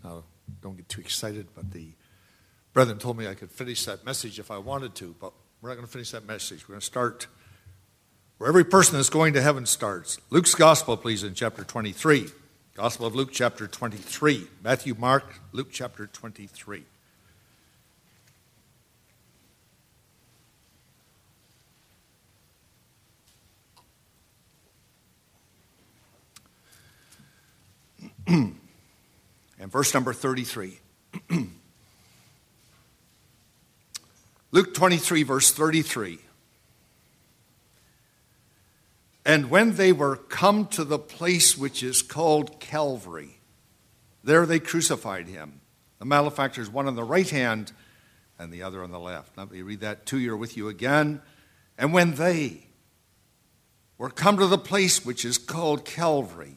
Now, don't get too excited, but the brethren told me I could finish that message if I wanted to, but we're not going to finish that message. We're going to start where every person that's going to heaven starts. Luke's Gospel, please, in chapter 23. Gospel of Luke, chapter 23. Matthew, Mark, Luke, chapter 23. And verse number 33. Luke 23, verse 33. And when they were come to the place which is called Calvary, there they crucified him. The malefactors, one on the right hand and the other on the left. Let me read that to you or with you again. And when they were come to the place which is called Calvary,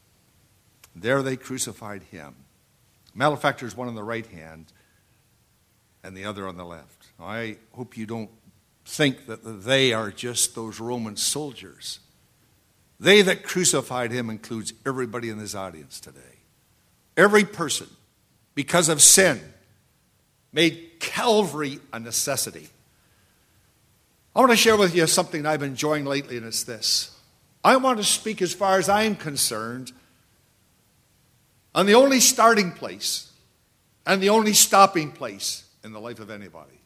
there they crucified him. Malefactors, one on the right hand and the other on the left. Now, I hope you don't think that they are just those Roman soldiers. They that crucified him includes everybody in this audience today. Every person, because of sin, made Calvary a necessity. I want to share with you something I've been enjoying lately, and it's this. I want to speak, as far as I'm concerned, on the only starting place and the only stopping place in the life of anybody.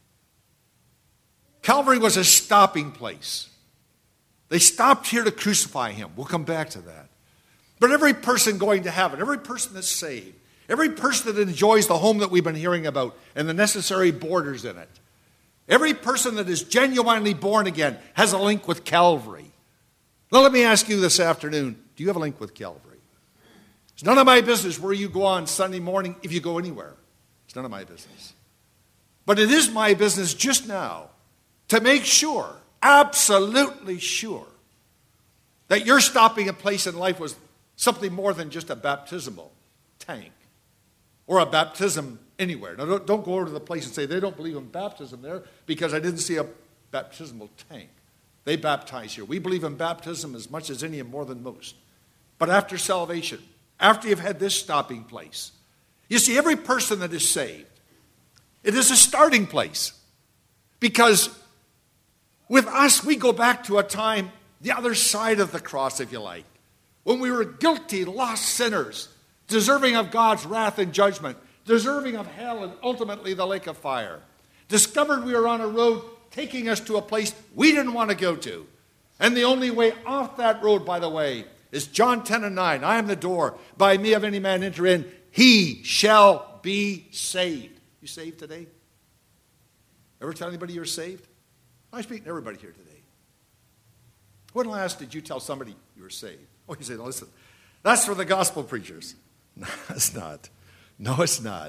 Calvary was a stopping place. They stopped here to crucify him. We'll come back to that. But every person going to heaven, every person that's saved, every person that enjoys the home that we've been hearing about and the necessary borders in it, every person that is genuinely born again has a link with Calvary. Now let me ask you this afternoon, do you have a link with Calvary? It's none of my business where you go on Sunday morning if you go anywhere. It's none of my business. But it is my business just now to make sure, absolutely sure, that your stopping a place in life was something more than just a baptismal tank or a baptism anywhere. Now, don't go over to the place and say they don't believe in baptism there because I didn't see a baptismal tank. They baptize here. We believe in baptism as much as any and more than most. But after salvation, after you've had this stopping place, you see, every person that is saved, it is a starting place. Because with us, we go back to a time, the other side of the cross, if you like, when we were guilty, lost sinners, deserving of God's wrath and judgment, deserving of hell and ultimately the lake of fire. Discovered we were on a road taking us to a place we didn't want to go to. And the only way off that road, by the way, is John 10 and 9. I am the door. By me, if any man enter in, he shall be saved. You saved today? Ever tell anybody you're saved? I'm speaking to everybody here today. When last did you tell somebody you were saved? Oh, you say, listen, that's for the gospel preachers. No, it's not. No, it's not.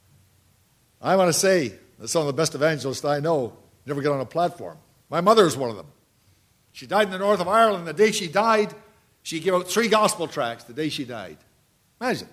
I want to say that some of the best evangelists I know never get on a platform. My mother is one of them. She died in the north of Ireland. The day she died, she gave out 3 gospel tracts the day she died. Imagine.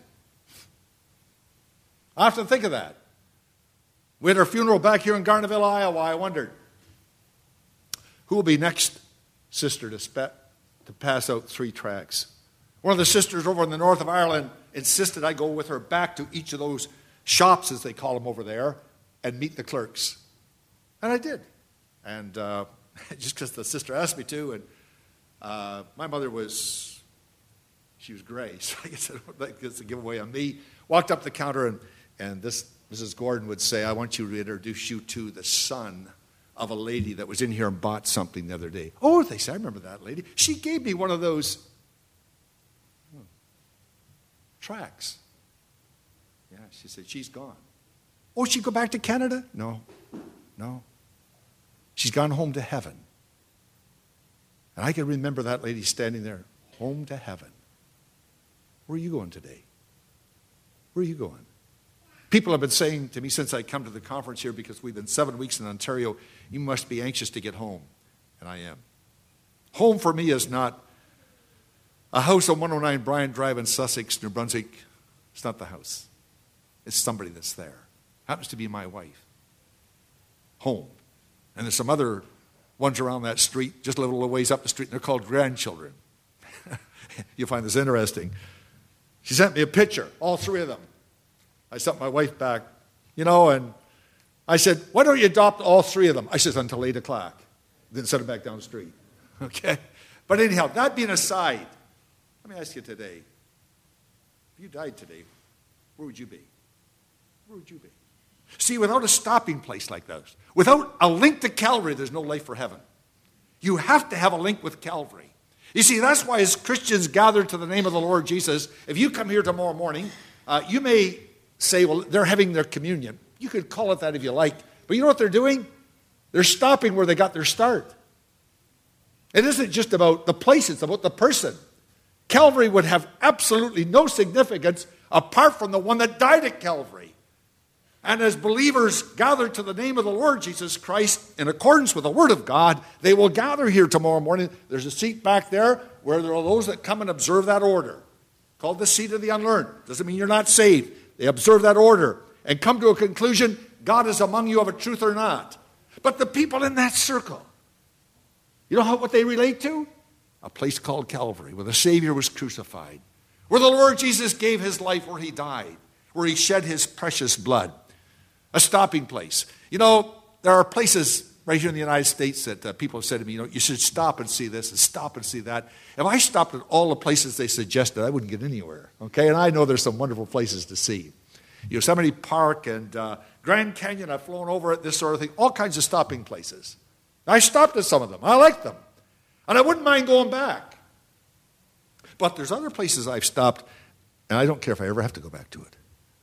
I often think of that. We had our funeral back here in Garnaville, Iowa. I wondered, who will be next sister to pass out 3 tracts? One of the sisters over in the north of Ireland insisted I go with her back to each of those shops, as they call them over there, and meet the clerks. And I did. And just because the sister asked me to, and my mother she was gray, so I guess it's a giveaway on me. Walked up the counter, and this Mrs. Gordon would say, I want you to introduce you to the son of a lady that was in here and bought something the other day. Oh, they said, I remember that lady. She gave me one of those tracts. Yeah, she said, she's gone. Oh, she'd go back to Canada? No. She's gone home to heaven. And I can remember that lady standing there, home to heaven. Where are you going today? Where are you going? People have been saying to me since I come to the conference here, because we've been 7 weeks in Ontario, you must be anxious to get home. And I am. Home for me is not a house on 109 Bryant Drive in Sussex, New Brunswick. It's not the house. It's somebody that's there. Happens to be my wife. Home. And there's some other ones around that street, just a little ways up the street, and they're called grandchildren. You'll find this interesting. She sent me a picture, all 3 of them. I sent my wife back, and I said, why don't you adopt all three of them? I said, until 8 o'clock. Then send them back down the street. Okay? But anyhow, that being aside, let me ask you today, if you died today, where would you be? Where would you be? See, without a stopping place like this, without a link to Calvary, there's no life for heaven. You have to have a link with Calvary. You see, that's why as Christians gather to the name of the Lord Jesus, if you come here tomorrow morning, you may say, well, they're having their communion. You could call it that if you like. But you know what they're doing? They're stopping where they got their start. It isn't just about the place, it's about the person. Calvary would have absolutely no significance apart from the one that died at Calvary. And as believers gather to the name of the Lord Jesus Christ in accordance with the Word of God, they will gather here tomorrow morning. There's a seat back there where there are those that come and observe that order, called the seat of the unlearned. Doesn't mean you're not saved. They observe that order and come to a conclusion, God is among you of a truth or not. But the people in that circle, you know what they relate to? A place called Calvary, where the Savior was crucified, where the Lord Jesus gave his life, where he died, where he shed his precious blood. A stopping place. There are places right here in the United States that people have said to me, you should stop and see this and stop and see that. If I stopped at all the places they suggested, I wouldn't get anywhere. Okay, and I know there's some wonderful places to see. Yosemite Park and Grand Canyon, I've flown over it, this sort of thing, all kinds of stopping places. I stopped at some of them. I like them. And I wouldn't mind going back. But there's other places I've stopped, and I don't care if I ever have to go back to it.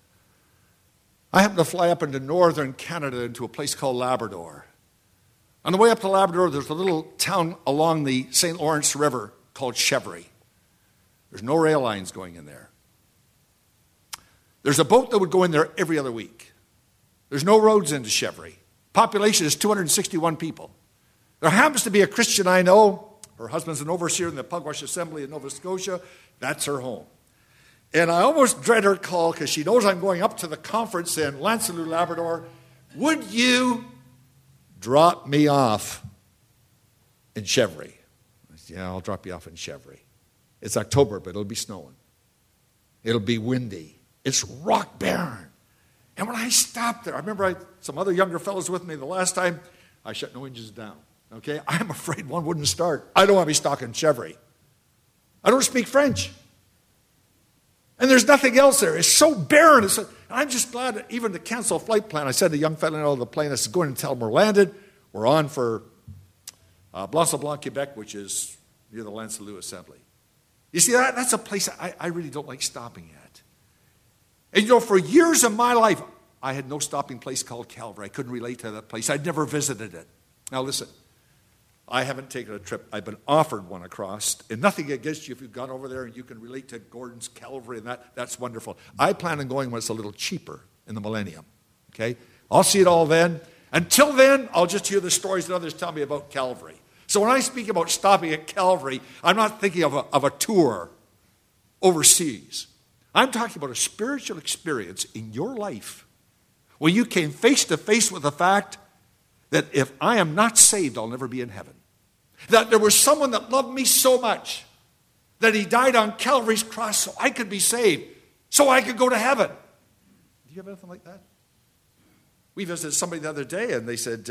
I happened to fly up into northern Canada into a place called Labrador. On the way up to Labrador, there's a little town along the St. Lawrence River called Chevry. There's no rail lines going in there. There's a boat that would go in there every other week. There's no roads into Chevry. Population is 261 people. There happens to be a Christian I know. Her husband's an overseer in the Pugwash Assembly in Nova Scotia. That's her home. And I almost dread her call because she knows I'm going up to the conference in Lancelot, Labrador. Would you drop me off in Chevry? I said, yeah, I'll drop you off in Chevry. It's October, but it'll be snowing. It'll be windy. It's rock barren. And when I stopped there, I remember some other younger fellows with me the last time, I shut no engines down. Okay? I'm afraid one wouldn't start. I don't want to be stuck in Chevry. I don't speak French. And there's nothing else there. It's so barren. I'm just glad that even to cancel a flight plan. I said to a young fellow on the plane, I said, go in and tell them we're landed. We're on for Blanc-Sablon, Quebec, which is near the Lancelot Assembly. You see, that's a place I really don't like stopping at. And for years of my life, I had no stopping place called Calvary. I couldn't relate to that place. I'd never visited it. Now listen, I haven't taken a trip. I've been offered one across, and nothing against you if you've gone over there and you can relate to Gordon's Calvary, and that's wonderful. I plan on going when it's a little cheaper in the millennium, okay? I'll see it all then. Until then, I'll just hear the stories that others tell me about Calvary. So when I speak about stopping at Calvary, I'm not thinking of a tour overseas. I'm talking about a spiritual experience in your life where you came face to face with the fact that if I am not saved, I'll never be in heaven. That there was someone that loved me so much that he died on Calvary's cross so I could be saved, so I could go to heaven. Do you have anything like that? We visited somebody the other day, and they said,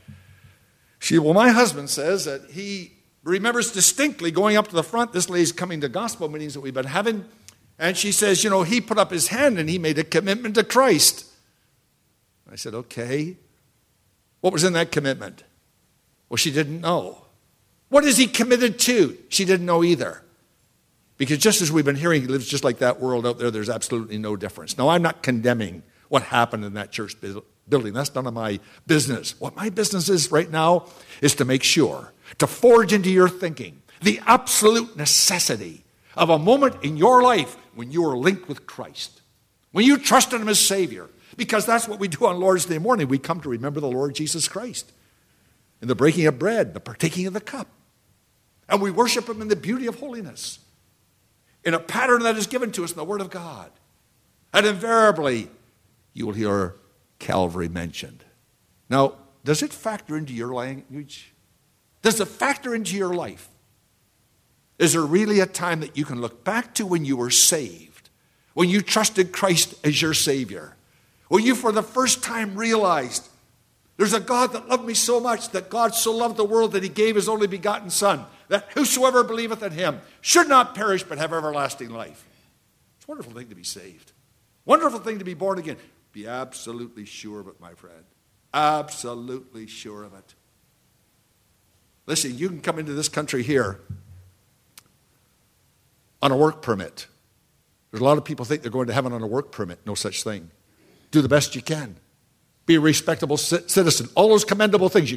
well, my husband says that he remembers distinctly going up to the front. This lady's coming to gospel meetings that we've been having, and she says, he put up his hand and he made a commitment to Christ. I said, okay. What was in that commitment? Well, she didn't know. What is he committed to? She didn't know either. Because just as we've been hearing, he lives just like that world out there. There's absolutely no difference. Now, I'm not condemning what happened in that church building. That's none of my business. What my business is right now is to make sure, to forge into your thinking, the absolute necessity of a moment in your life when you are linked with Christ, when you trust in him as Savior. Because that's what we do on Lord's Day morning. We come to remember the Lord Jesus Christ in the breaking of bread, the partaking of the cup. And we worship him in the beauty of holiness, in a pattern that is given to us in the Word of God. And invariably, you will hear Calvary mentioned. Now, does it factor into your language? Does it factor into your life? Is there really a time that you can look back to when you were saved, When you trusted Christ as your Savior. When you for the first time realized there's a God that loved me so much, that God so loved the world that he gave his only begotten Son, that whosoever believeth in him should not perish but have everlasting life. It's a wonderful thing to be saved. Wonderful thing to be born again. Be absolutely sure of it, my friend. Absolutely sure of it. Listen, you can come into this country here on a work permit. There's a lot of people think they're going to heaven on a work permit. No such thing. Do the best you can. Be a respectable citizen. All those commendable things. You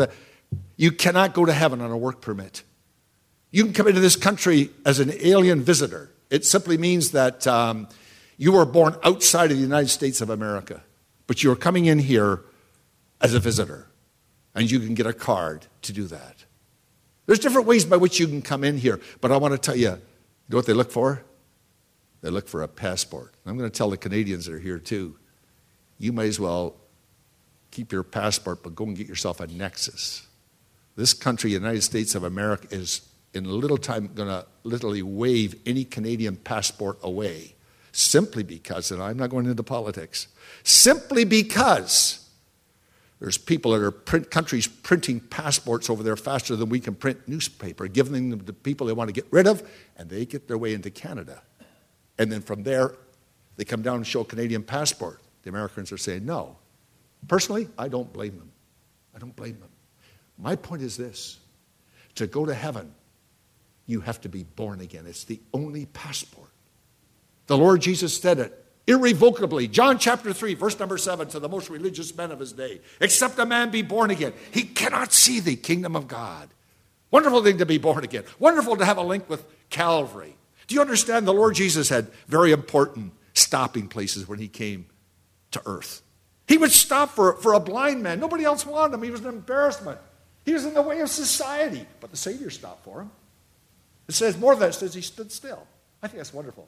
cannot go to heaven on a work permit. You can come into this country as an alien visitor. It simply means that you were born outside of the United States of America, but you are coming in here as a visitor, and you can get a card to do that. There's different ways by which you can come in here, but I want to tell you, you know what they look for? They look for a passport. I'm going to tell the Canadians that are here too, you might as well keep your passport, but go and get yourself a Nexus. This country, United States of America, is in a little time going to literally wave any Canadian passport away, simply because, and I'm not going into politics, simply because there's people that are countries printing passports over there faster than we can print newspaper, giving them to people they want to get rid of, and they get their way into Canada. And then from there, they come down and show a Canadian passport. The Americans are saying no. Personally, I don't blame them. I don't blame them. My point is this. To go to heaven, you have to be born again. It's the only passport. The Lord Jesus said it irrevocably. John chapter 3, verse number 7, to the most religious men of his day. Except a man be born again, he cannot see the kingdom of God. Wonderful thing to be born again. Wonderful to have a link with Calvary. Do you understand the Lord Jesus had very important stopping places when he came to earth? He would stop for a blind man. Nobody else wanted him. He was an embarrassment. He was in the way of society. But the Savior stopped for him. It says more than that. It says he stood still. I think that's wonderful.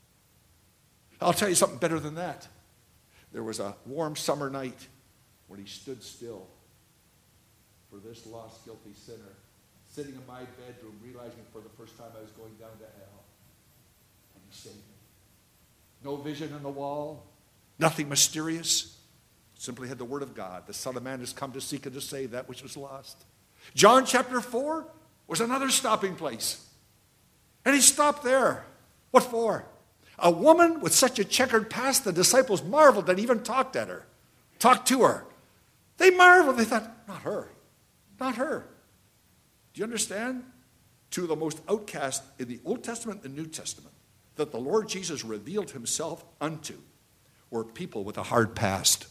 I'll tell you something better than that. There was a warm summer night when he stood still for this lost, guilty sinner, sitting in my bedroom, realizing for the first time I was going down to hell. And he saved me. No vision on the wall, nothing mysterious. Simply had the word of God. The Son of Man has come to seek and to save that which was lost. John chapter 4 was another stopping place. And he stopped there. What for? A woman with such a checkered past, the disciples marveled that he even talked to her. They marveled. They thought, not her. Not her. Do you understand? Two of the most outcast in the Old Testament and the New Testament that the Lord Jesus revealed himself unto were people with a hard past.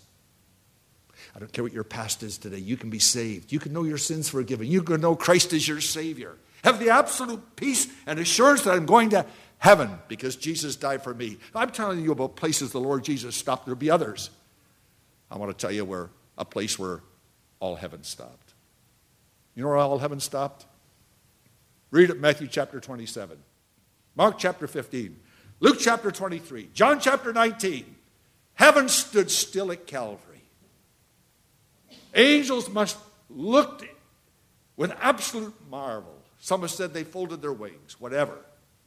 I don't care what your past is today. You can be saved. You can know your sins forgiven. You can know Christ is your Savior. Have the absolute peace and assurance that I'm going to heaven because Jesus died for me. I'm telling you about places the Lord Jesus stopped. There'll be others. I want to tell you a place where all heaven stopped. You know where all heaven stopped? Read it, Matthew chapter 27, Mark chapter 15, Luke chapter 23, John chapter 19. Heaven stood still at Calvary. Angels must looked with absolute marvel. Some have said they folded their wings, whatever.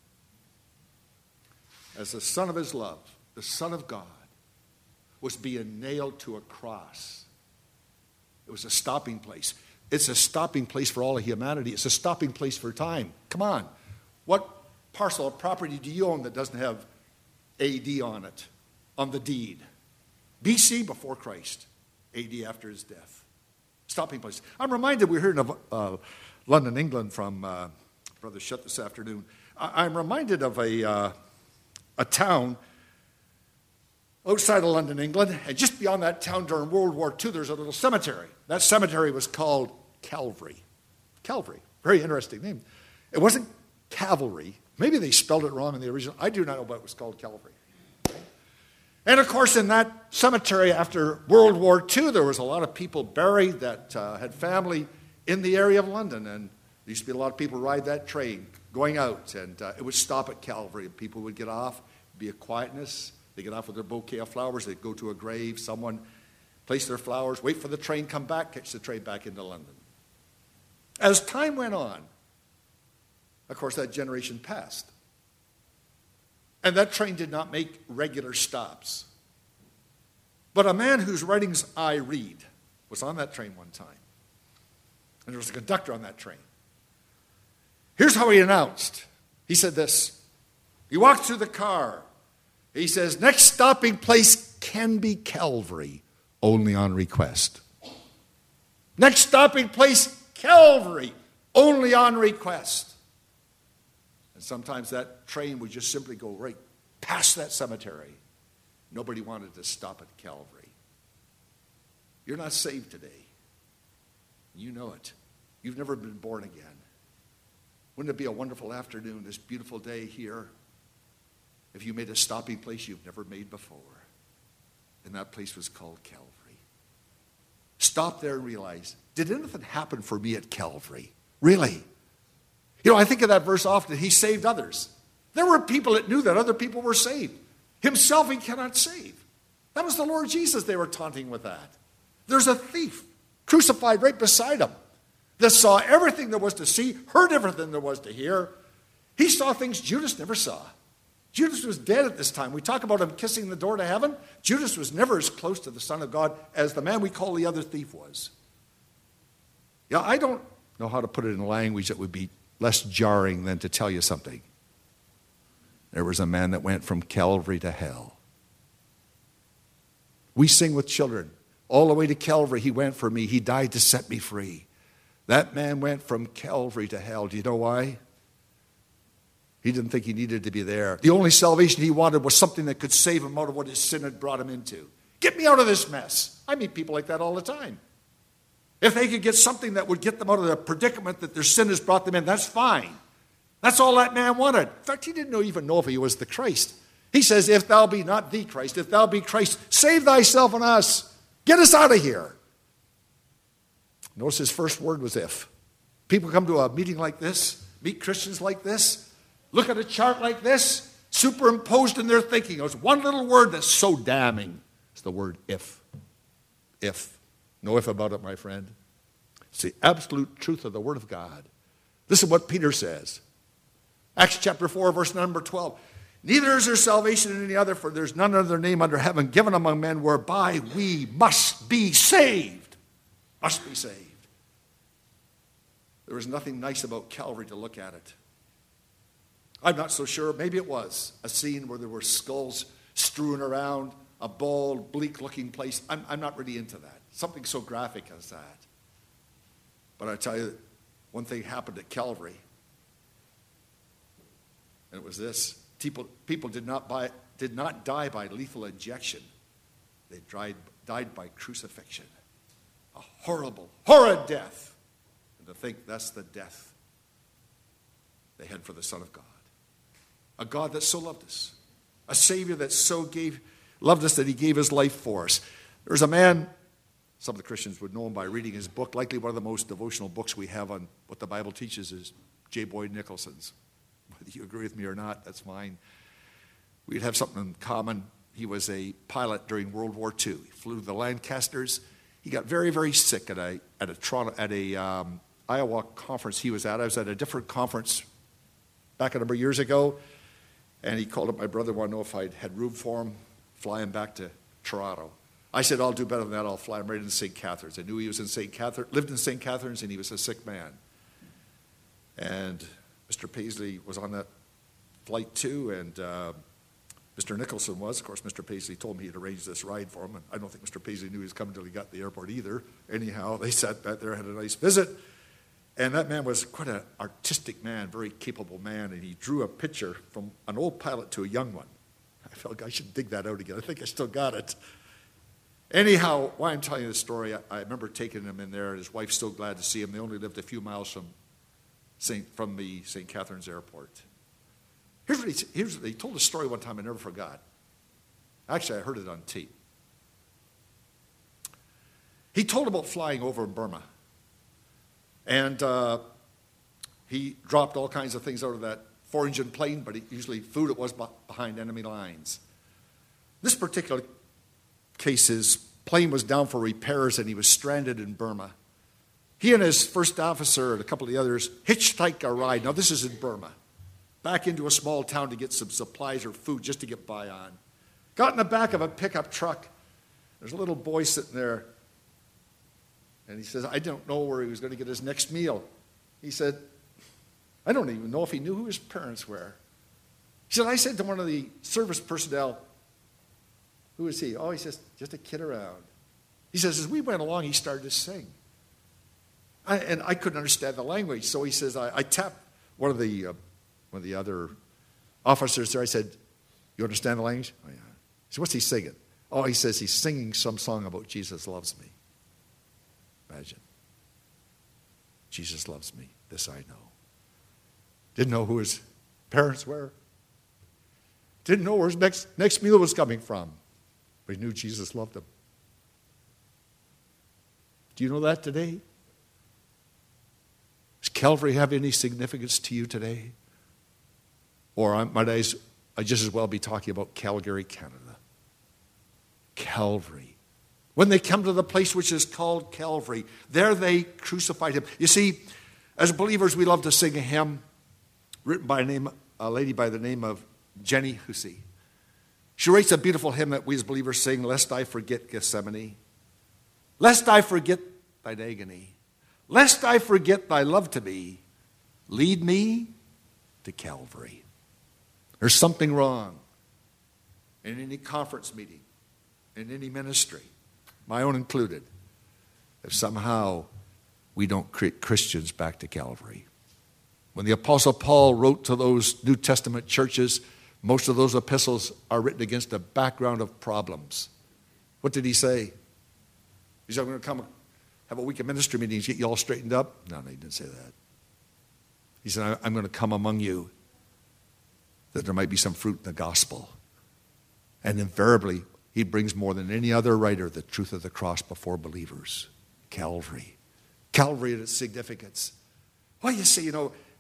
As the Son of his love, the Son of God, was being nailed to a cross. It was a stopping place. It's a stopping place for all of humanity. It's a stopping place for time. Come on. What parcel of property do you own that doesn't have AD on it, on the deed? BC, before Christ. AD, after his death. Stopping place. I'm reminded, we're hearing of London, England from Brother Shutt this afternoon. I'm reminded of a town outside of London, England, and just beyond that town during World War II, there's a little cemetery. That cemetery was called Calvary. Calvary. Very interesting name. It wasn't cavalry. Maybe they spelled it wrong in the original. I do not know why it was called Calvary. And of course, in that cemetery after World War II, there was a lot of people buried that had family in the area of London. And there used to be a lot of people ride that train going out. And it would stop at Calvary. And people would get off, be a quietness. They get off with their bouquet of flowers. They'd go to a grave. Someone place their flowers, wait for the train, come back, catch the train back into London. As time went on, of course, that generation passed. And that train did not make regular stops. But a man whose writings I read was on that train one time. And there was a conductor on that train. Here's how he announced. He said this. He walked through the car. He says, next stopping place can be Calvary, only on request. Next stopping place, Calvary, only on request. And sometimes that train would just simply go right past that cemetery. Nobody wanted to stop at Calvary. You're not saved today. You know it. You've never been born again. Wouldn't it be a wonderful afternoon, this beautiful day here, if you made a stopping place you've never made before? And that place was called Calvary. Stop there and realize, did anything happen for me at Calvary? Really? You know, I think of that verse often. He saved others. There were people that knew that other people were saved. Himself he cannot save. That was the Lord Jesus they were taunting with that. There's a thief crucified right beside him that saw everything there was to see, heard everything there was to hear. He saw things Judas never saw. Judas was dead at this time. We talk about him kissing the door to heaven. Judas was never as close to the Son of God as the man we call the other thief was. Yeah, I don't know how to put it in language that would be less jarring than to tell you something. There was a man that went from Calvary to hell. We sing with children. All the way to Calvary, he went for me. He died to set me free. That man went from Calvary to hell. Do you know why? He didn't think he needed to be there. The only salvation he wanted was something that could save him out of what his sin had brought him into. Get me out of this mess. I meet people like that all the time. If they could get something that would get them out of the predicament that their sin has brought them in, that's fine. That's all that man wanted. In fact, he didn't even know if he was the Christ. He says, if thou be not the Christ, if thou be Christ, save thyself and us. Get us out of here. Notice his first word was if. People come to a meeting like this, meet Christians like this, look at a chart like this, superimposed in their thinking. There's one little word that's so damning. It's the word if. If. No if about it, my friend. It's the absolute truth of the Word of God. This is what Peter says. Acts chapter 4, verse number 12. Neither is there salvation in any other, for there's none other name under heaven given among men whereby we must be saved. Must be saved. There was nothing nice about Calvary to look at it. I'm not so sure. Maybe it was a scene where there were skulls strewn around, a bald, bleak-looking place. I'm not really into that. Something so graphic as that. But I tell you, one thing happened at Calvary. And it was this. People did not die by lethal injection. They died by crucifixion. A horrible, horrid death. And to think that's the death they had for the Son of God. A God that so loved us. A Savior that so loved us that he gave his life for us. There was a man, some of the Christians would know him by reading his book. Likely one of the most devotional books we have on what the Bible teaches is J. Boyd Nicholson's. Whether you agree with me or not, that's fine. We'd have something in common. He was a pilot during World War II. He flew the Lancasters. He got very, very sick at a Iowa conference he was at. I was at a different conference back a number of years ago, and he called up my brother, wanted to know if I had room for him, fly him back to Toronto. I said, I'll do better than that. I'll fly him right into St. Catharines. I knew he was in St. Catharines, lived in St. Catharines, and he was a sick man. And Mr. Paisley was on that flight too, and Mr. Nicholson was. Of course, Mr. Paisley told me he'd arranged this ride for him, and I don't think Mr. Paisley knew he was coming until he got to the airport either. Anyhow, they sat back there, had a nice visit, and that man was quite an artistic man, very capable man, and he drew a picture from an old pilot to a young one. I felt I should dig that out again. I think I still got it. Anyhow, why I'm telling you this story, I remember taking him in there, and his wife's so glad to see him. They only lived a few miles from the St. Catharines airport. Here's what he told a story one time I never forgot. Actually, I heard it on tape. He told about flying over Burma. And he dropped all kinds of things out of that 4-engine plane, but usually food it was behind enemy lines. This particular case, his plane was down for repairs and he was stranded in Burma. He and his first officer and a couple of the others hitchhiked a ride. Now, this is in Burma, back into a small town to get some supplies or food just to get by on. Got in the back of a pickup truck. There's a little boy sitting there. And he says, I don't know where he was going to get his next meal. He said, I don't even know if he knew who his parents were. He said, I said to one of the service personnel, who is he? Oh, he says, just a kid around. He says, as we went along, he started to sing. And I couldn't understand the language. So he says, I tapped one of the other officers there. I said, you understand the language? Oh, yeah. He said, what's he singing? Oh, he says he's singing some song about Jesus loves me. Imagine. Jesus loves me. This I know. Didn't know who his parents were. Didn't know where his next meal was coming from. But he knew Jesus loved him. Do you know that today? Does Calvary have any significance to you today? Or might I just as well be talking about Calgary, Canada? Calvary. When they come to the place which is called Calvary, there they crucified him. You see, as believers, we love to sing a hymn written by a lady by the name of Jenny Hussey. She writes a beautiful hymn that we as believers sing, Lest I Forget Gethsemane, lest I forget thine agony, lest I forget thy love to me, lead me to Calvary. There's something wrong in any conference meeting, in any ministry, my own included, if somehow we don't create Christians back to Calvary. When the Apostle Paul wrote to those New Testament churches, most of those epistles are written against a background of problems. What did he say? He said, I'm going to come have a week of ministry meetings, get you all straightened up? No, he didn't say that. He said, I'm going to come among you that there might be some fruit in the gospel. And invariably, he brings more than any other writer the truth of the cross before believers. Calvary. Calvary and its significance. Well, you see,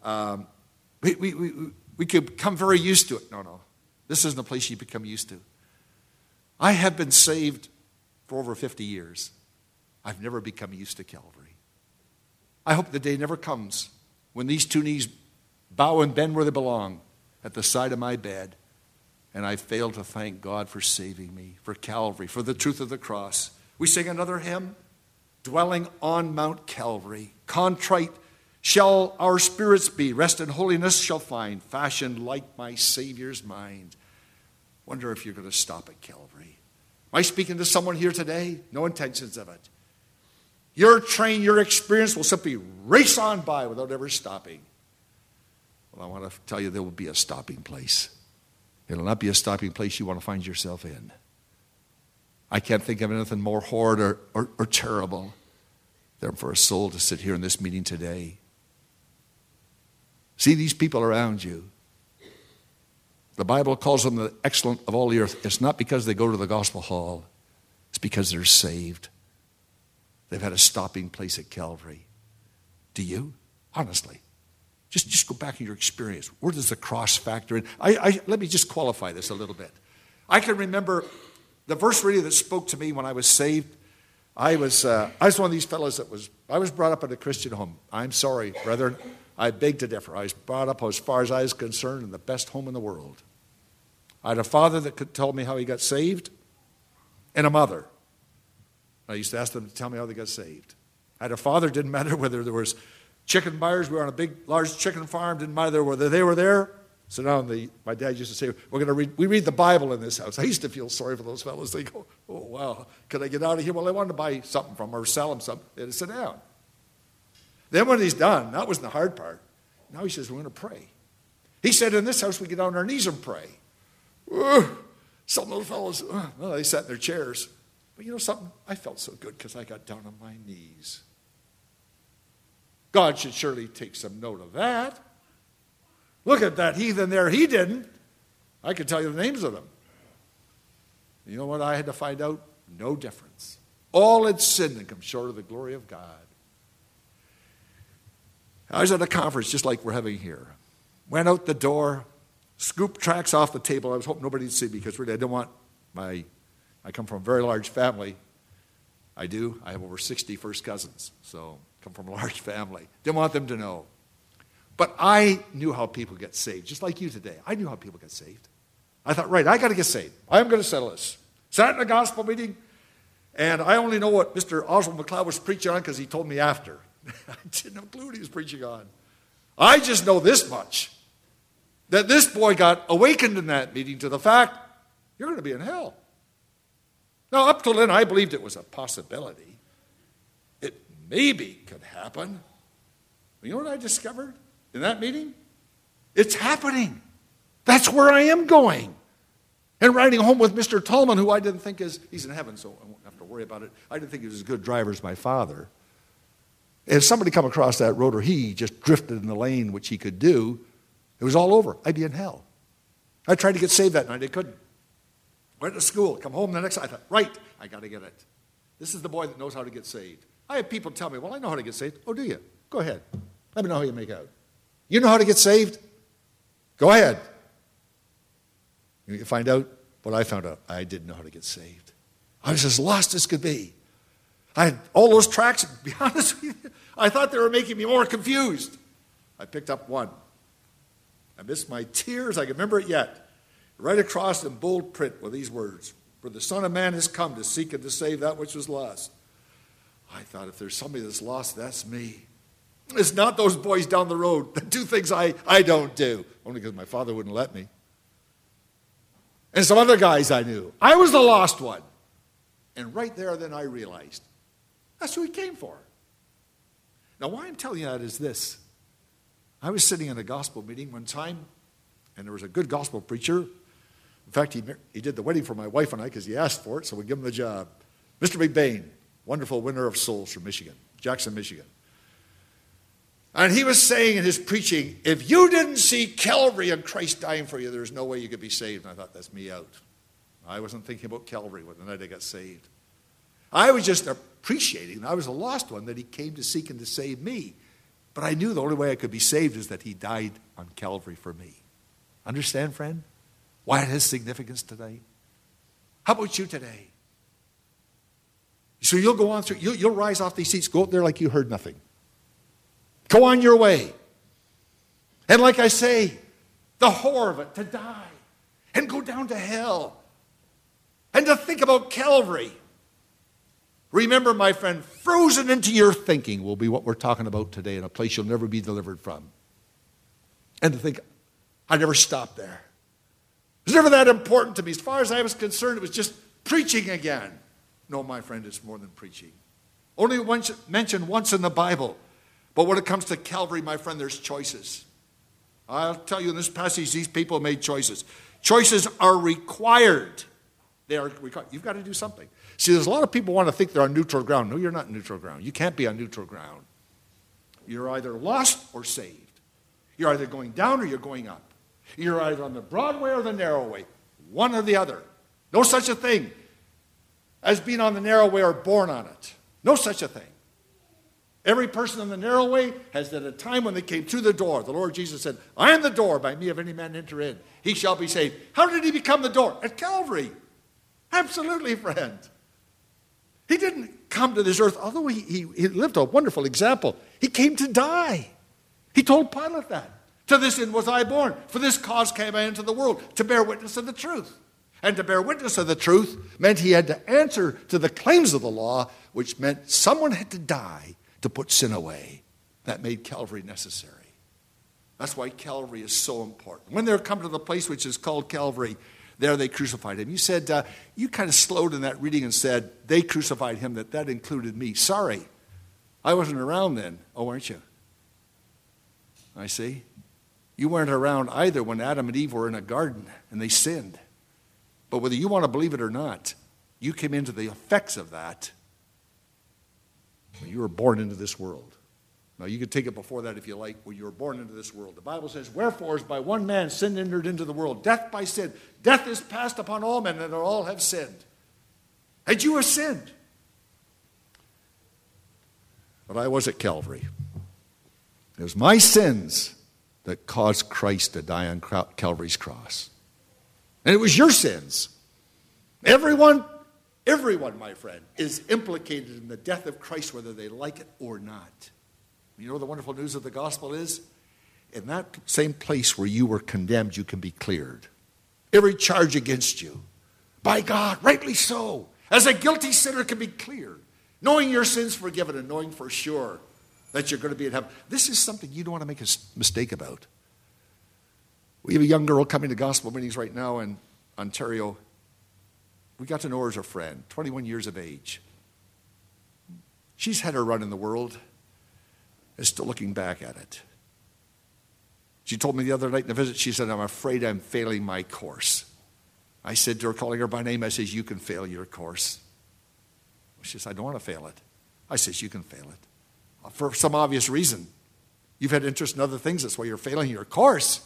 we could become very used to it. No. This isn't a place you become used to. I have been saved for over 50 years. I've never become used to Calvary. I hope the day never comes when these two knees bow and bend where they belong at the side of my bed, and I fail to thank God for saving me, for Calvary, for the truth of the cross. We sing another hymn, dwelling on Mount Calvary. Contrite shall our spirits be, rest and holiness shall find, fashioned like my Savior's mind. Wonder if you're going to stop at Calvary. Am I speaking to someone here today? No intentions of it. Your train, your experience will simply race on by without ever stopping. Well, I want to tell you there will be a stopping place. It'll not be a stopping place you want to find yourself in. I can't think of anything more horrid or terrible than for a soul to sit here in this meeting today. See these people around you. The Bible calls them the excellent of all the earth. It's not because they go to the gospel hall. It's because they're saved. They've had a stopping place at Calvary. Do you? Honestly. Just go back in your experience. Where does the cross factor in? Let me just qualify this a little bit. I can remember the verse really that spoke to me when I was saved. I was one of these fellows I was brought up in a Christian home. I'm sorry, brethren. I beg to differ. I was brought up, as far as I was concerned, in the best home in the world. I had a father that could tell me how he got saved, and a mother. I used to ask them to tell me how they got saved. I had a father, didn't matter whether there was chicken buyers, we were on a big, large chicken farm, didn't matter whether they were there. So now my dad used to say, we read the Bible in this house. I used to feel sorry for those fellows. They go, oh, wow, could I get out of here? Well, I wanted to buy something from them or sell them something. They had to sit down. Then when he's done, that was the hard part. Now he says, we're going to pray. He said, in this house, we get down on our knees and pray. Some of those fellows, well, they sat in their chairs. But you know something? I felt so good because I got down on my knees. God should surely take some note of that. Look at that heathen there. He didn't. I could tell you the names of them. You know what I had to find out? No difference. All had sinned and come short of the glory of God. I was at a conference just like we're having here. Went out the door, scooped tracts off the table. I was hoping nobody would see me because really I didn't want I come from a very large family. I have over 60 first cousins, so I come from a large family. Didn't want them to know. But I knew how people get saved, just like you today. I knew how people get saved. I thought, right, I got to get saved. I'm going to settle this. Sat in a gospel meeting, and I only know what Mr. Oswald McLeod was preaching on because he told me after. I didn't have a clue what he was preaching on. I just know this much, that this boy got awakened in that meeting to the fact, you're going to be in hell. Now, up till then, I believed it was a possibility. It maybe could happen. You know what I discovered in that meeting? It's happening. That's where I am going. And riding home with Mr. Tallman, who I didn't think he's in heaven, so I won't have to worry about it. I didn't think he was as good a driver as my father. If somebody come across that road or he just drifted in the lane, which he could do, it was all over. I'd be in hell. I tried to get saved that night. I couldn't. Went to school. Come home the next night. I thought, right, I got to get it. This is the boy that knows how to get saved. I have people tell me, well, I know how to get saved. Oh, do you? Go ahead. Let me know how you make out. You know how to get saved? Go ahead. You find out what I found out. I didn't know how to get saved. I was as lost as could be. I had all those tracks. To be honest with you, I thought they were making me more confused. I picked up one. I missed my tears. I can remember it yet. Right across in bold print were these words: "For the Son of Man has come to seek and to save that which was lost." I thought, if there's somebody that's lost, that's me. It's not those boys down the road that do things I don't do, only because my father wouldn't let me. And some other guys I knew. I was the lost one. And right there, then I realized, that's who he came for. Now, why I'm telling you that is this. I was sitting in a gospel meeting one time, and there was a good gospel preacher. In fact, he did the wedding for my wife and I because he asked for it, so we give him the job. Mr. McBain, wonderful winner of souls from Michigan, Jackson, Michigan. And he was saying in his preaching, if you didn't see Calvary and Christ dying for you, there's no way you could be saved. And I thought, that's me out. I wasn't thinking about Calvary when the night I got saved. I was just appreciating, I was the lost one, that he came to seek and to save me. But I knew the only way I could be saved is that he died on Calvary for me. Understand, friend, why it has significance today? How about you today? So you'll go on through, you'll rise off these seats, go up there like you heard nothing. Go on your way. And like I say, the horror of it, to die and go down to hell and to think about Calvary. Remember, my friend, frozen into your thinking will be what we're talking about today, in a place you'll never be delivered from. And to think, I never stopped there. It was never that important to me. As far as I was concerned, it was just preaching again. No, my friend, it's more than preaching. Only once mentioned once in the Bible. But when it comes to Calvary, my friend, there's choices. I'll tell you in this passage, these people made choices. Choices are required. They are required. You've got to do something. See, there's a lot of people want to think they're on neutral ground. No, you're not neutral ground. You can't be on neutral ground. You're either lost or saved. You're either going down or you're going up. You're either on the broad way or the narrow way. One or the other. No such a thing as being on the narrow way or born on it. No such a thing. Every person on the narrow way has at a time when they came through the door, the Lord Jesus said, I am the door, by me if any man enter in, he shall be saved. How did he become the door? At Calvary. Absolutely, friend. He didn't come to this earth, although he lived a wonderful example. He came to die. He told Pilate that. To this end was I born. For this cause came I into the world, to bear witness of the truth. And to bear witness of the truth meant he had to answer to the claims of the law, which meant someone had to die to put sin away. That made Calvary necessary. That's why Calvary is so important. When they come to the place which is called Calvary, there they crucified him. You said, you kind of slowed in that reading and said, they crucified him, that included me. Sorry, I wasn't around then. Oh, weren't you? I see. You weren't around either when Adam and Eve were in a garden and they sinned. But whether you want to believe it or not, you came into the effects of that when you were born into this world. Now, you could take it before that if you like, when you were born into this world. The Bible says, wherefore, as by one man sin entered into the world, death by sin. Death is passed upon all men, and all have sinned. And you have sinned. But I was at Calvary. It was my sins that caused Christ to die on Calvary's cross. And it was your sins. Everyone, my friend, is implicated in the death of Christ, whether they like it or not. You know what the wonderful news of the gospel is? in that same place where you were condemned, you can be cleared. Every charge against you, by God, rightly so, as a guilty sinner can be cleared, knowing your sins forgiven and knowing for sure that you're going to be in heaven. This is something you don't want to make a mistake about. We have a young girl coming to gospel meetings right now in Ontario. We got to know her as a friend, 21 years of age. She's had her run in the world, is still looking back at it. She told me the other night in a visit, she said, I'm afraid I'm failing my course. I said to her, calling her by name, I says, you can fail your course. She says, I don't want to fail it. I says, you can fail it. For some obvious reason. You've had interest in other things, that's why you're failing your course.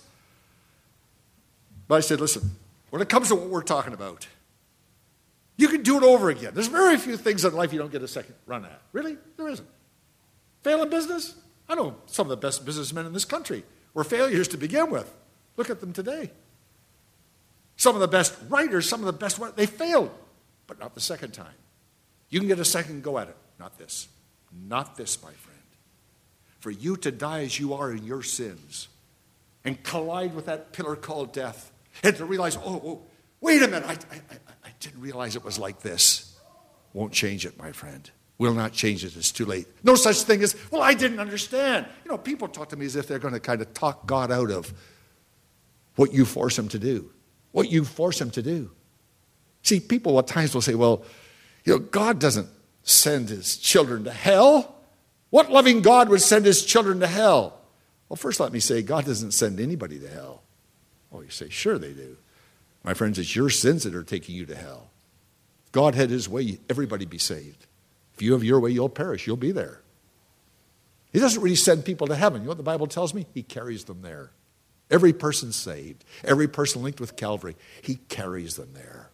But I said, listen, when it comes to what we're talking about, you can do it over again. There's very few things in life you don't get a second run at. Really? There isn't. Fail in business? I know some of the best businessmen in this country were failures to begin with. Look at them today. Some of the best writers, some of the best, they failed, but not the second time. You can get a second go at it. Not this. Not this, my friend. For you to die as you are in your sins and collide with that pillar called death and to realize, oh, wait a minute, I didn't realize it was like this. Won't change it, my friend. Will not change it. It's too late. No such thing as, well, I didn't understand. People talk to me as if they're going to kind of talk God out of what you force them to do. What you force them to do. See, people at times will say, well, God doesn't send his children to hell. What loving God would send his children to hell? Well, first let me say, God doesn't send anybody to hell. Oh, you say, sure they do. My friends, it's your sins that are taking you to hell. If God had his way, everybody be saved. If you have your way, you'll perish. You'll be there. He doesn't really send people to heaven. You know what the Bible tells me? He carries them there. Every person saved, every person linked with Calvary, he carries them there.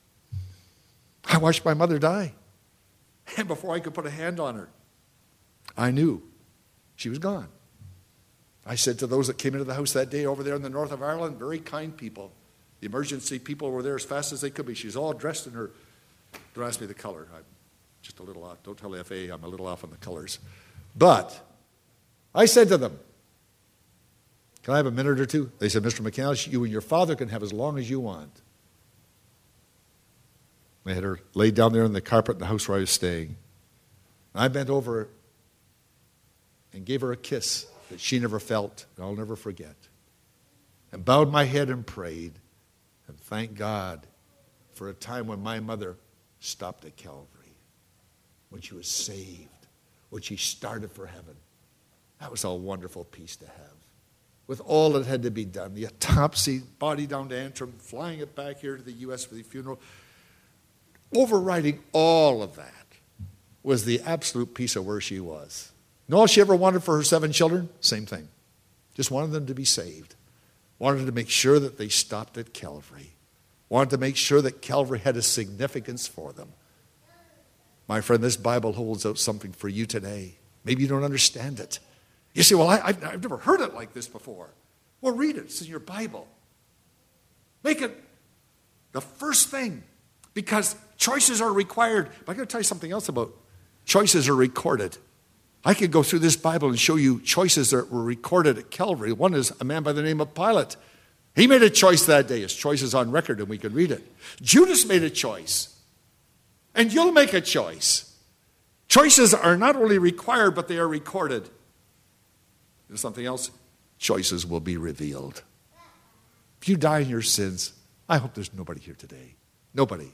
I watched my mother die. And before I could put a hand on her, I knew she was gone. I said to those that came into the house that day over there in the north of Ireland, very kind people. The emergency people were there as fast as they could be. She's all dressed in her, don't ask me the color. I'm just a little off. Don't tell the FAA I'm a little off on the colors. But I said to them, can I have a minute or two? They said, Mr. McCandless, you and your father can have as long as you want. They had her laid down there on the carpet in the house where I was staying. And I bent over her and gave her a kiss that she never felt, and I'll never forget. And bowed my head and prayed, and thanked God for a time when my mother stopped at Calvary, when she was saved, when she started for heaven. That was a wonderful peace to have. With all that had to be done, the autopsy, body down to Antrim, flying it back here to the U.S. for the funeral, overriding all of that was the absolute peace of where she was. And all she ever wanted for her 7 children, same thing. Just wanted them to be saved. Wanted to make sure that they stopped at Calvary. Wanted to make sure that Calvary had a significance for them. My friend, this Bible holds out something for you today. Maybe you don't understand it. You say, well, I've never heard it like this before. Well, read it. It's in your Bible. Make it the first thing, because choices are required. But I'm going to tell you something else about choices are recorded. I could go through this Bible and show you choices that were recorded at Calvary. One is a man by the name of Pilate. He made a choice that day. His choice is on record, and we can read it. Judas made a choice. And you'll make a choice. Choices are not only required, but they are recorded. There's something else. Choices will be revealed. If you die in your sins, I hope there's nobody here today. Nobody.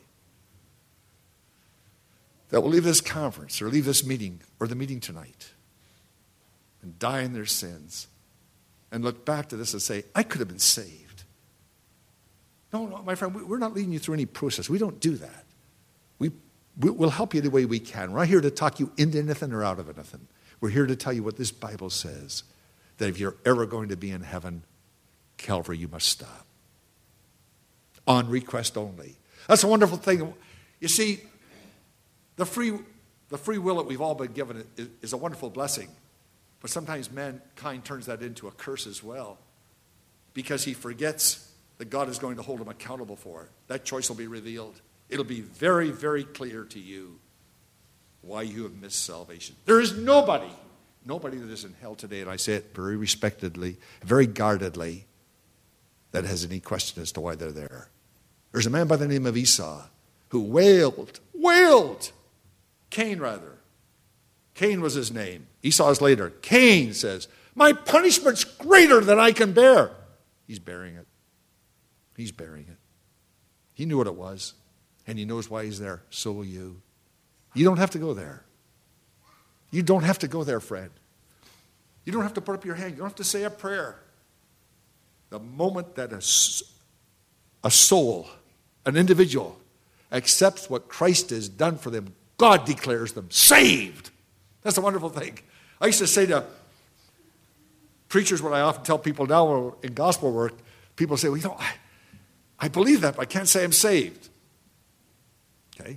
That will leave this conference or leave this meeting or the meeting tonight and die in their sins and look back to this and say, I could have been saved. No, my friend, we're not leading you through any process. We don't do that. We'll help you the way we can. We're not here to talk you into anything or out of anything. We're here to tell you what this Bible says, that if you're ever going to be in heaven, Calvary, you must stop. On request only. That's a wonderful thing. You see, the free will that we've all been given is a wonderful blessing. But sometimes mankind turns that into a curse as well, because he forgets that God is going to hold him accountable for it. That choice will be revealed. It'll be very, very clear to you why you have missed salvation. There is nobody nobody that is in hell today, and I say it very respectedly, very guardedly, that has any question as to why they're there. There's a man by the name of Esau who wailed. Cain, rather. Cain was his name. Esau's later. Cain says, my punishment's greater than I can bear. He's bearing it. He's bearing it. He knew what it was, and he knows why he's there. So will you. You don't have to go there. You don't have to go there, friend. You don't have to put up your hand. You don't have to say a prayer. The moment that a soul, an individual, accepts what Christ has done for them, God declares them saved. That's a wonderful thing. I used to say to preachers, what I often tell people now in gospel work, people say, well, I believe that, but I can't say I'm saved. Okay?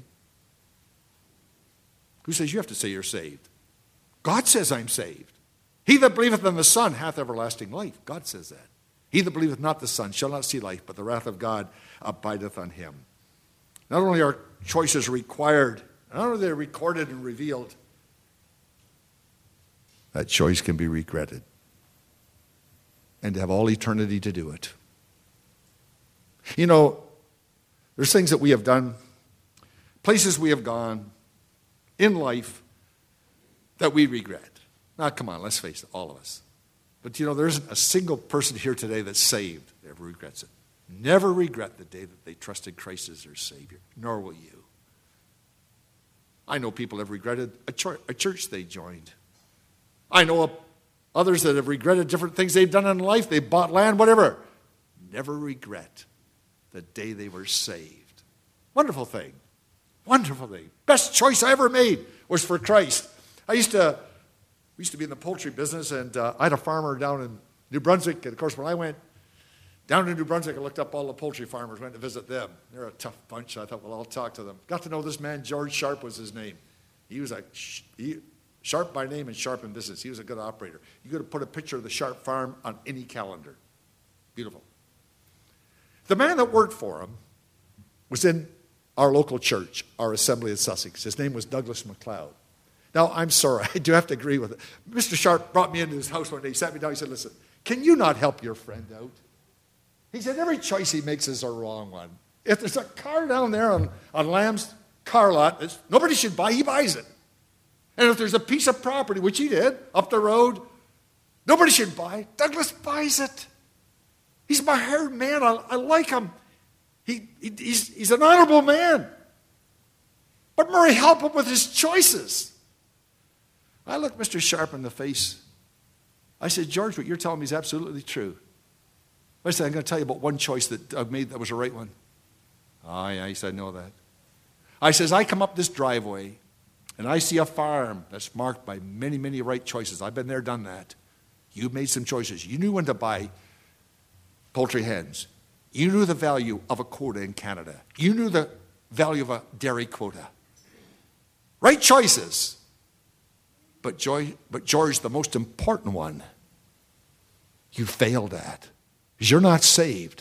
Who says you have to say you're saved? God says I'm saved. He that believeth on the Son hath everlasting life. God says that. He that believeth not the Son shall not see life, but the wrath of God abideth on him. Not only are choices required, not only are they recorded and revealed, that choice can be regretted. And to have all eternity to do it. You know, there's things that we have done, places we have gone in life that we regret. Now, come on, let's face it, all of us. But you know, there isn't a single person here today that's saved that ever regrets it. Never regret the day that they trusted Christ as their Savior, nor will you. I know people have regretted a church they joined. I know others that have regretted different things they've done in life. They bought land, whatever. Never regret the day they were saved. Wonderful thing. Wonderful thing. Best choice I ever made was for Christ. We used to be in the poultry business, and I had a farmer down in New Brunswick. And of course, when I went down to New Brunswick, I looked up all the poultry farmers, went to visit them. They're a tough bunch. I thought, well, I'll talk to them. Got to know this man, George Sharp was his name. He was Sharp by name and Sharp in business. He was a good operator. You could have put a picture of the Sharp farm on any calendar. Beautiful. The man that worked for him was in our local church, our assembly in Sussex. His name was Douglas MacLeod. Now, I'm sorry, I do have to agree with it. Mr. Sharp brought me into his house one day. He sat me down. He said, listen, can you not help your friend out? He said, every choice he makes is a wrong one. If there's a car down there on Lamb's car lot that nobody should buy, he buys it. And if there's a piece of property, which he did, up the road, nobody should buy, Douglas buys it. He's my hired man. I like him. He's an honorable man. But Murray, help him with his choices. I looked Mr. Sharp in the face. I said, George, what you're telling me is absolutely true. I said, I'm going to tell you about one choice that Doug made that was the right one. Oh, yeah, he said, I know that. I says, I come up this driveway, and I see a farm that's marked by many, many right choices. I've been there, done that. You made some choices. You knew when to buy poultry hens. You knew the value of a quota in Canada. You knew the value of a dairy quota. Right choices. But George, the most important one, you failed at. Because you're not saved.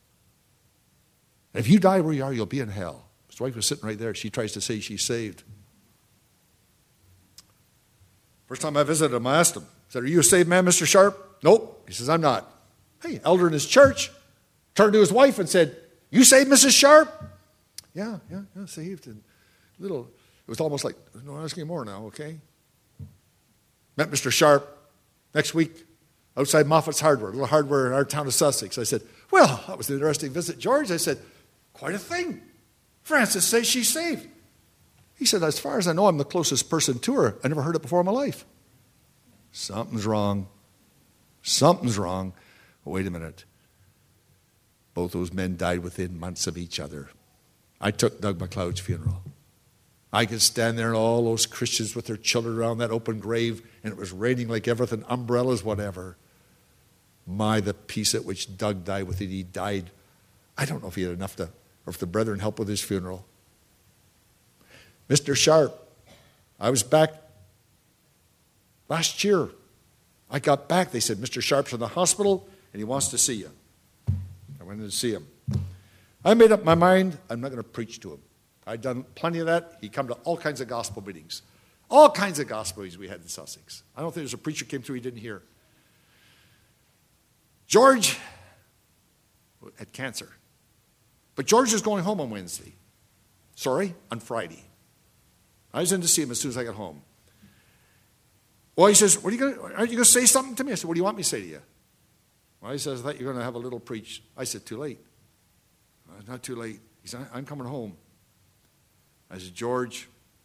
And if you die where you are, you'll be in hell. His wife was sitting right there. She tries to say she's saved. First time I visited him, I asked him, I said, are you a saved man, Mr. Sharp? Nope. He says, I'm not. Hey, elder in his church turned to his wife and said, you saved Mrs. Sharp? Yeah, saved. And it was almost like, no, asking more now, okay? Met Mr. Sharp next week outside Moffat's Hardware, a little hardware in our town of Sussex. I said, well, that was an interesting visit, George. I said, quite a thing. Frances says she's saved. He said, as far as I know, I'm the closest person to her. I never heard it before in my life. Something's wrong. Something's wrong. But wait a minute. Both those men died within months of each other. I took Doug MacLeod's funeral. I could stand there and all those Christians with their children around that open grave, and it was raining like everything, umbrellas, whatever. My, the peace at which Doug died with it. He died. I don't know if he had enough or if the brethren helped with his funeral. Mr. Sharp, I was back last year. I got back. They said, Mr. Sharp's in the hospital, and he wants to see you. I went in to see him. I made up my mind, I'm not going to preach to him. I'd done plenty of that. He'd come to all kinds of gospel meetings. All kinds of gospels we had in Sussex. I don't think there's a preacher came through he didn't hear. George had cancer. But George is going home on Wednesday. Sorry, on Friday. I was in to see him as soon as I got home. Well, he says, aren't you going to say something to me? I said, what do you want me to say to you? Well, he says, I thought you were going to have a little preach. I said, too late. Not too late. He said, I'm coming home. I said, George,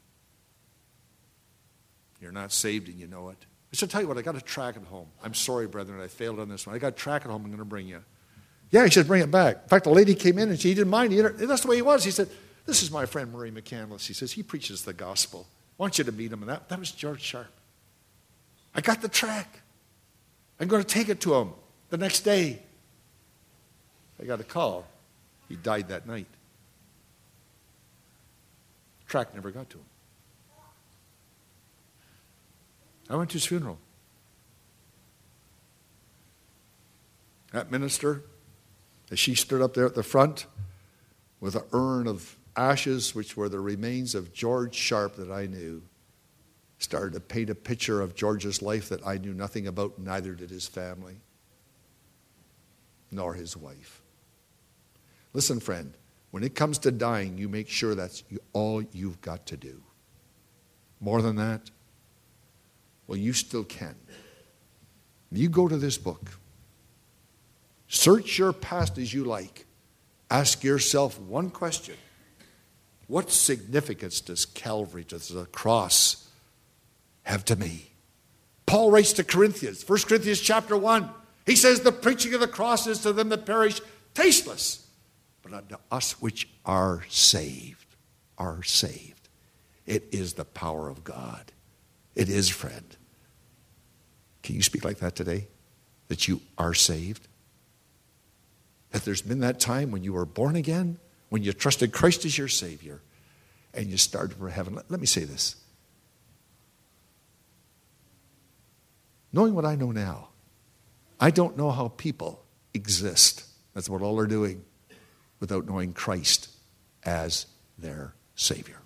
you're not saved and you know it. I said, tell you what, I got a tract at home. I'm sorry, brethren, I failed on this one. I got a tract at home I'm going to bring you. Yeah, he said, bring it back. In fact, the lady came in and she didn't mind. That's the way he was. He said, this is my friend Murray McCandless. He says, he preaches the gospel. I want you to meet him. And that was George Sharp. I got the tract. I'm going to take it to him the next day. I got a call. He died that night. The tract never got to him. I went to his funeral. That minister, as she stood up there at the front with an urn of ashes, which were the remains of George Sharp that I knew, started to paint a picture of George's life that I knew nothing about, neither did his family, nor his wife. Listen, friend, when it comes to dying, you make sure that's all you've got to do. More than that, well, you still can. You go to this book. Search your past as you like. Ask yourself one question. What significance does Calvary, does the cross, have to me? Paul writes to Corinthians, 1 Corinthians chapter 1. He says, the preaching of the cross is to them that perish tasteless, but unto us which are saved. It is the power of God. It is, friend. Can you speak like that today? That you are saved? That there's been that time when you were born again, when you trusted Christ as your Savior, and you started for heaven. Let me say this. Knowing what I know now, I don't know how people exist. That's what all they're doing without knowing Christ as their Savior.